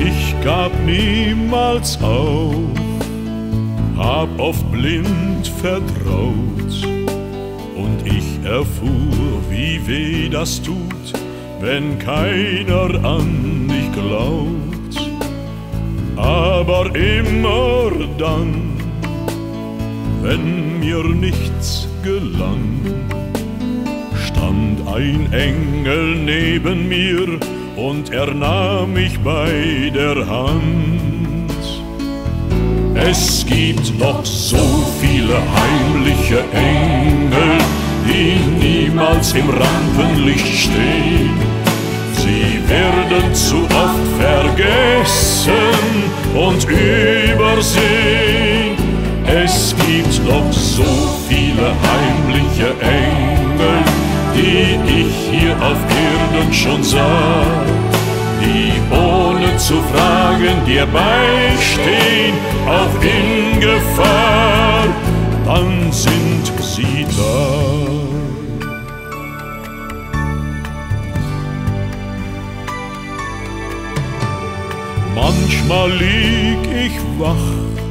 Ich gab niemals auf, hab oft blind vertraut, und ich erfuhr, wie weh das tut, wenn keiner an dich glaubt. Aber immer dann, wenn mir nichts gelang, stand ein Engel neben mir und er nahm mich bei der Hand. Es gibt noch so viele heimliche Engel, die niemals im Rampenlicht stehen. Sie werden zu oft vergessen und übersehen. Es gibt noch so viele heimliche Engel, die ich hier auf Erden schon sah, die ohne zu fragen dir beistehen, auch in Gefahr, dann sind sie da. Manchmal lieg ich wach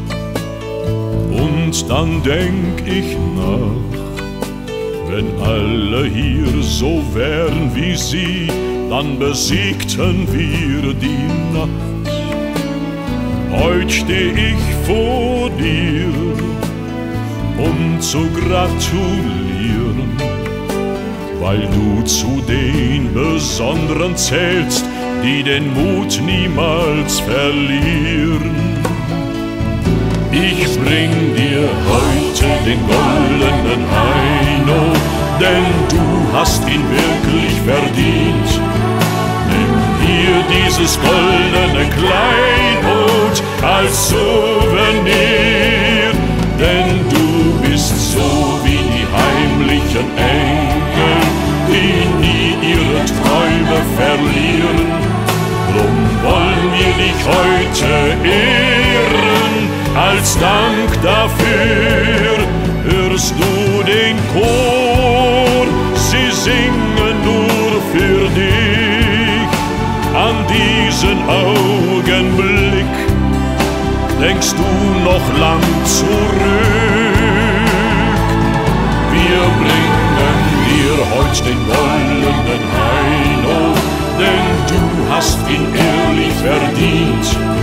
und dann denk ich nach. Wenn alle hier so wären wie sie, dann besiegten wir die Nacht. Heut steh ich vor dir, um zu gratulieren, weil du zu den Besonderen zählst, die den Mut niemals verlieren. Ich bring dir heute den goldenen Heino, denn du hast ihn wirklich verdient. Nimm hier dieses goldene Kleinod als Souvenir, denn du bist so wie die heimlichen Engel, die nie ihre Träume verlieren. Drum wollen wir dich heute ehren, als Dank dafür hörst du den Chor, sie singen nur für dich. An diesen Augenblick denkst du noch lang zurück. Wir bringen dir heut den goldenen Heino, denn du hast ihn ehrlich verdient.